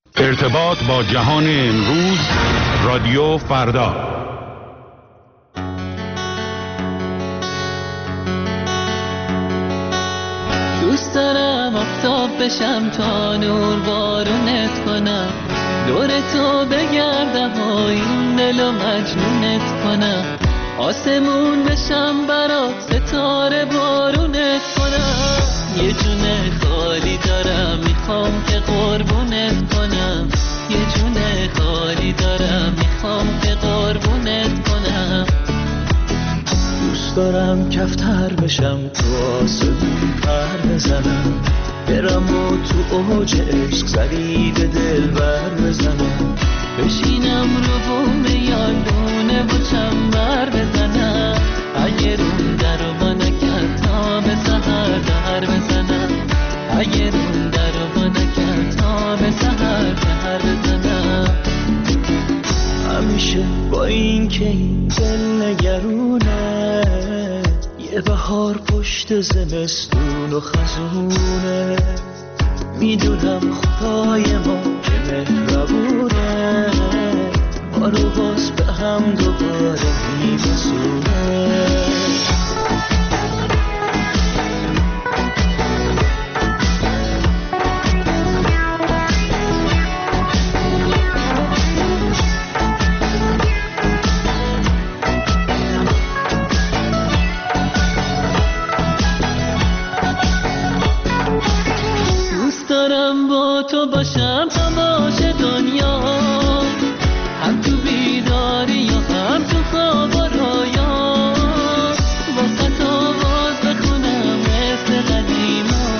ارتباط با جهان امروز، رادیو فردا. دوست دارم آفتاب بشم تا نور بارونت کنم، دور تو بگردم و این دلو مجنونت کنم، آسمون بشم برات ستاره بارونت کنم. یه جونه خالی دارم میخوام که قربونت کنم، یه جونه خالی دارم میخوام که قربونت کنم. دوست دارم کفتر بشم تو آسمون پر بزنم، برم و تو اوج عشق ضریب دل بر بزنم، بشینم رو بوم یالونه و چنبر بزنم، اگه رون در و با نکرد تا به سهر در بزنم، اگه رون در و با نکرد تا به سهر در بزنم. همیشه با این که این دل نگرونه، یه بهار پشت زمستون و خزونه، میدونم خدای ما که مهربونه، ما رو باز به هم دوباره میرسونه. تو باشم تماش دنیا، هم تو بیداری و هم تو خواب و رویا، واسه آواز بخونم مثل قدیما.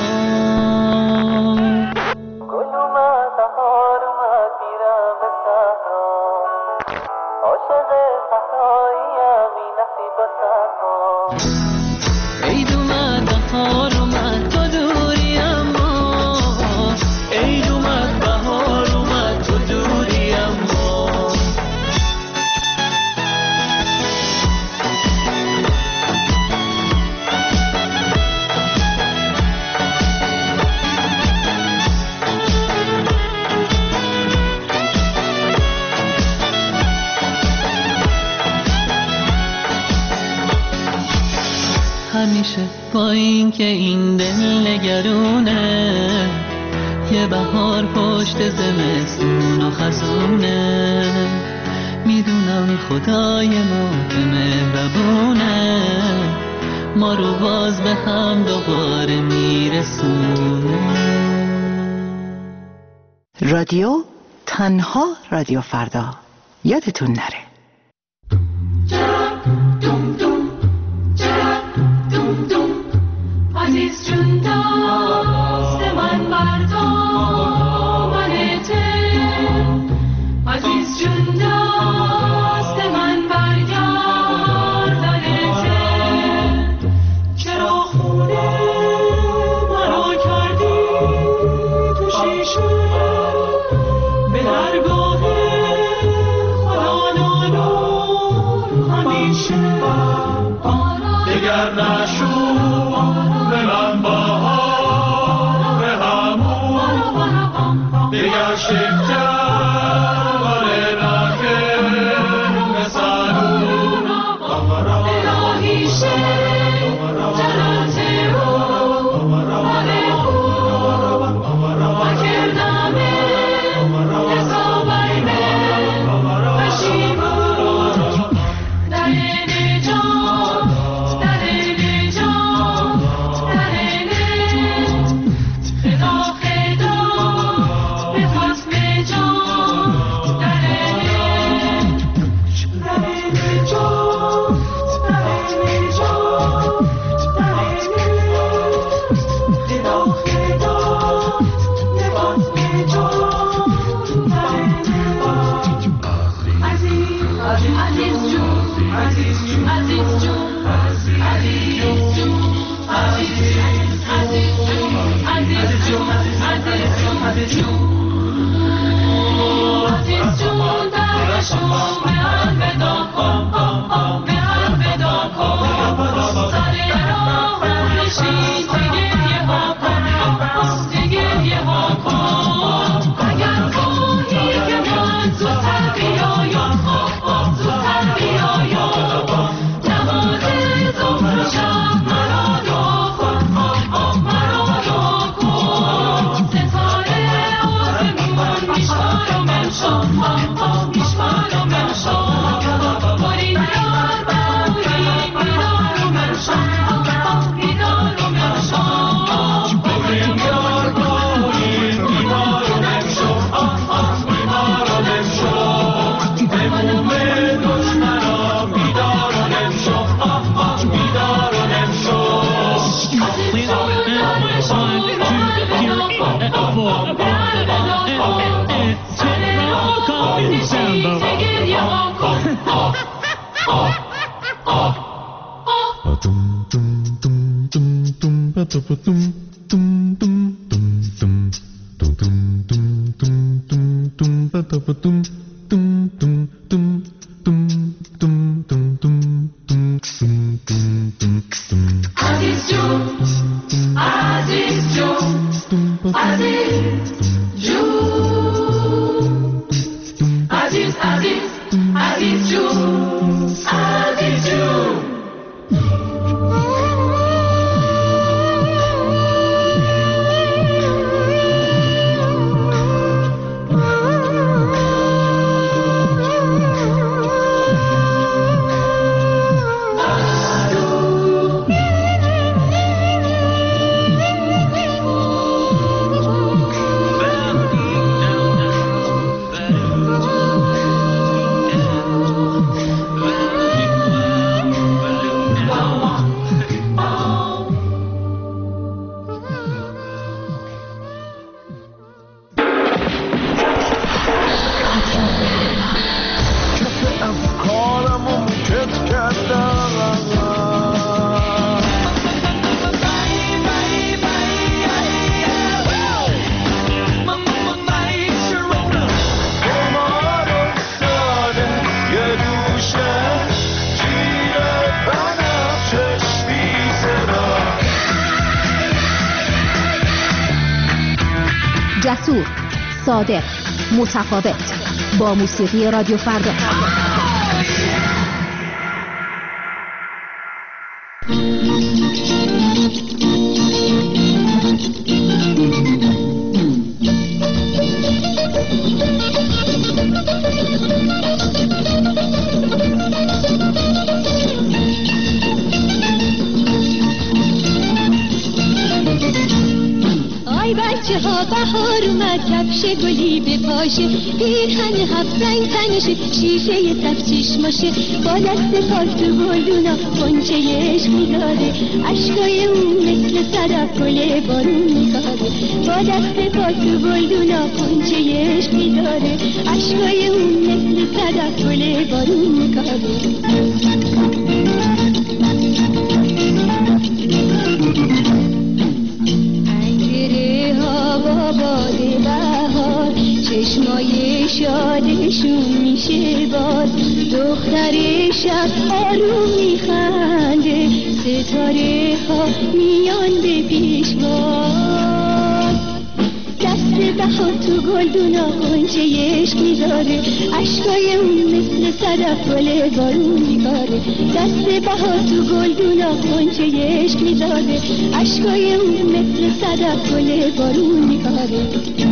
گل اومد بهار اومد میرم به صحرا، عاشق صحراییم این نصیب و صحرا. عید اومد بهار اومد تو دوری اما، عید اومد بهار اومد تو دوری اما. همیشه با این که این دل نگرونه، یه بهار پشت زمستون و خزونه، میدونم خدای ما که مهربونه، ما رو باز به هم دوباره میرسونه. رادیو تنها رادیو فردا، یادتون نره. عزیز جون دست من بردامنته، عزیز جون دست من برگردنته، چرا خونه مرا کردی تو شیشه، به درگاه خدا نالون همیشه، دگر نشو به من بهار همون، دیگر شکر باره نکه مثلون، الهی شکرات رو باره خون، وکردمه حسابیمه پشیمون، در نجات در نجات در نجات، خدا خدا به خسم جان جسور، صادق، متفاوت، با موسیقی رادیو فردا. بچه ها بهار اومد کفش گلی به پاشه پیرهن هفت رنگ تنشه شیشه سبز چشماشه با دست پاک تو گلدونا غنچه عشق میداره اشکای اون مثل صدف گل بارون میکاره با دست پاک تو گلدونا غنچه عشق میداره اشکای اون مثل صدف گل بارون میکاره باد بهار چشمای شادشون میشه باز دختر شب آروم میخنده ستاره ها میان به پیشواز دست بهار تو گلدونا غنچه عشق میذاره اشکای اون مثل صدف گل بارون میکاره دست بهار تو گلدونا غنچه عشق میذاره اشکای اون مثل صدف گل بارون میکاره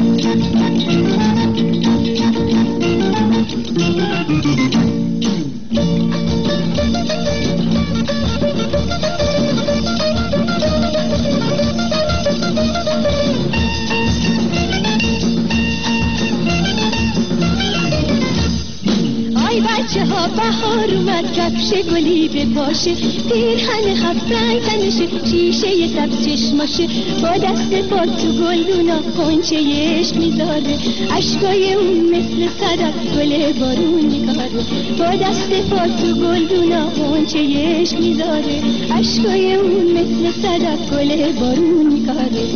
بچه ها بهار اومد کفش گلی به پاشه پیرهن هفت رنگ تنشه شیشه سبز چشماشه با دست پاک تو گلدونا غنچه عشق میذاره اشکای اون مثل صدف گل بارون میکاره با دست پاک تو گلدونا غنچه عشق میذاره اشکای اون مثل صدف گل بارون میکاره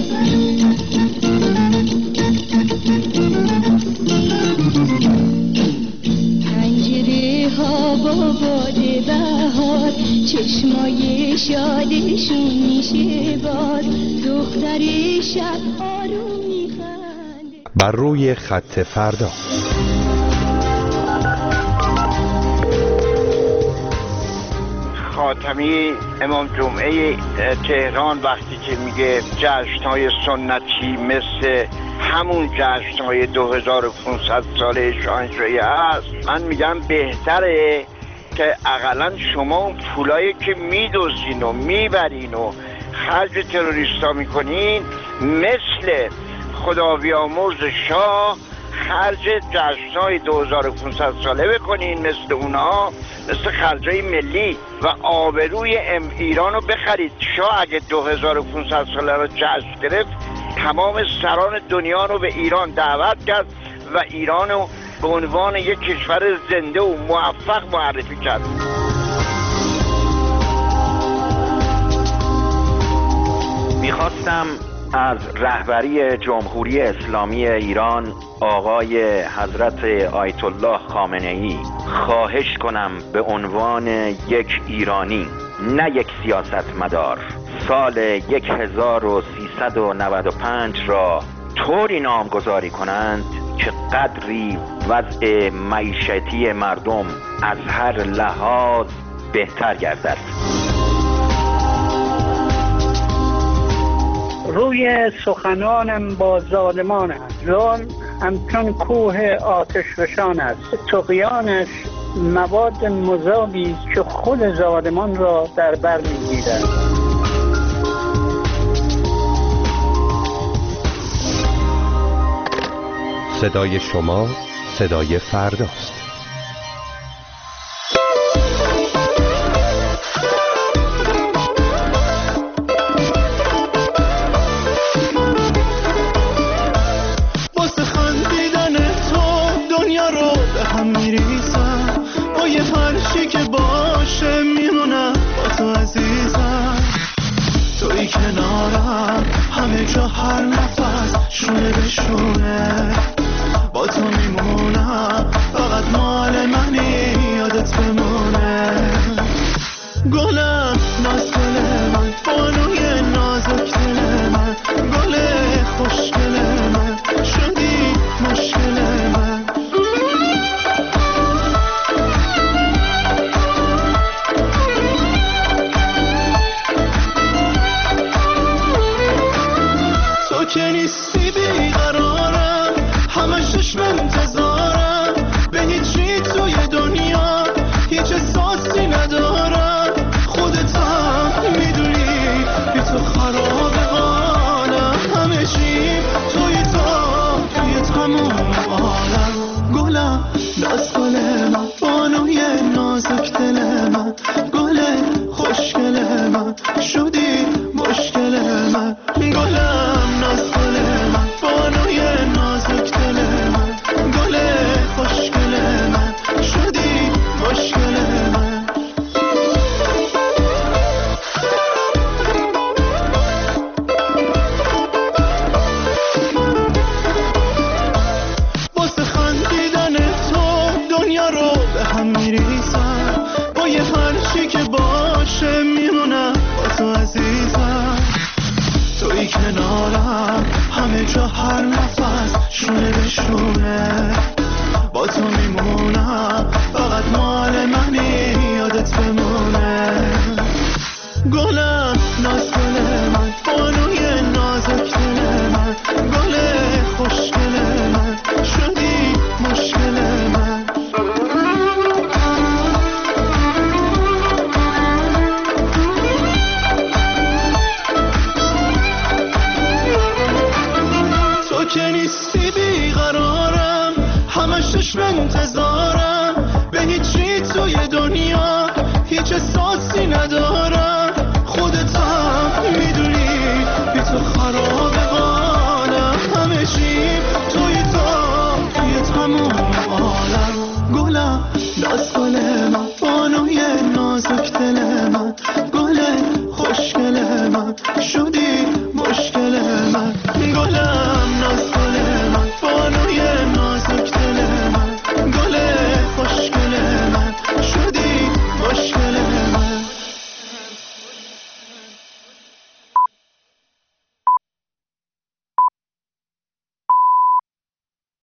ها با باد بهار چشمای شادشون میشه باز دختر شب آروم میخنده. بر روی خط فردا خاتمی امام جمعه تهران وقتی که میگه جشن‌های سنتی مثل همون جشن‌های 2500 ساله شاهنشاهی هست، من میگم بهتره که اقلا شما اون پولایی که میدوزین و میبرین و خرج تروریستا میکنین مثل خدا بیامرز شاه خرج جشن‌های 2500 ساله بکنین مثل اونها، مثل خرجای ملی و آبروی ایران رو بخرید. شاه اگه 2500 ساله رو جشن گرفت تمام سران دنیا رو به ایران دعوت کرد و ایران رو به عنوان یک کشور زنده و موفق معرفی کرد. میخواستم از رهبری جمهوری اسلامی ایران آقای حضرت آیت الله خامنه‌ای خواهش کنم به عنوان یک ایرانی، نه یک سیاستمدار، سال 1395 را طوری نامگذاری کنند که قدری وضع معیشتی مردم از هر لحاظ بهتر گردد. روی سخنانم با ظالمان است، ظلم همچون کوه آتش فشان است، طغیانش مواد مذابی که خود ظالمان را در بر می‌گیرد. صدای شما صدای فرداست. واسه خندیدن تو دنیا رو به هم میریزم، با یه فرشی که باشه میمونم با تو عزیزم. توی کنارم همه جا هر نفس شونه به شونه، با تو میمونم فقط مال منی یادت بمونه. گلم ناز گل من، بانوی نازک دل من، گل خوشگل من، شدی مشکل من. تو که نیستی بیقرارم، همش چشم انتظارم، به هیچی توی دنیا هیچ احساسی ندارم. خودت هم میدونی بی تو خراب حالم، همه چیم توی تموم عالم. گلم ناز گل من، بانوی نازک دل من، گل خوشگل من، شدی مشکل من. گلم ناز گل من، بانوی نازک دل من، گل خوشگل من، شدی مشکل من. واسه خندیدن تو دنیا رو به هم میریزم، با یه فرشی که باشه میمونم با تو عزیزم. توی کنارم همه جا هر نفس شونه به شونه، با تو میمونم فقط مال منی یادت بمونه. گلم ناز گل من، بانوی نازک دل من، گل خوشگل من، شدی مشکل من. تو که نیستی بیقرارم، همش چشم انتظارم، به هیچی توی دنیا هیچ احساسی ندارم.